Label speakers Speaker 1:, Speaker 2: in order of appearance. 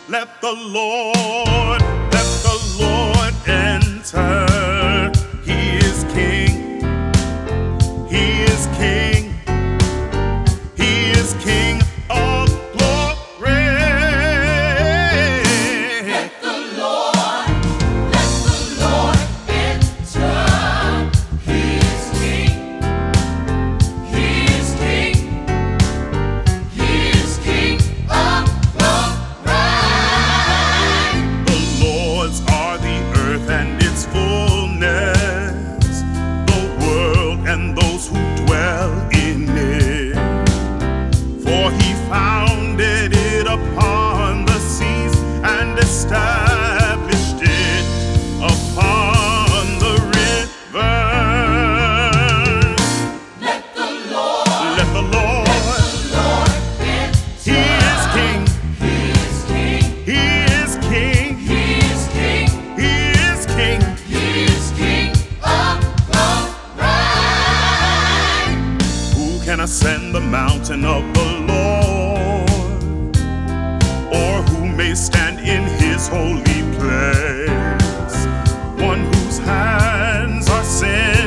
Speaker 1: Let the Lord enter. He is King. He is King. He is King of glory.
Speaker 2: Let the Lord enter. He is King. He is King. He is King of glory.
Speaker 1: The Lord's are the earth and its fullness, the world and those who dwell in it. For he founded it upon the seas and established it upon the rivers.
Speaker 2: Let the Lord enter.
Speaker 1: He is King.
Speaker 2: He is King.
Speaker 1: He is King.
Speaker 2: He is King.
Speaker 1: He is King.
Speaker 2: He is King of glory.
Speaker 1: Who can ascend the mountain of the Lord? Or who may stand in his holy place? One whose hands are sinless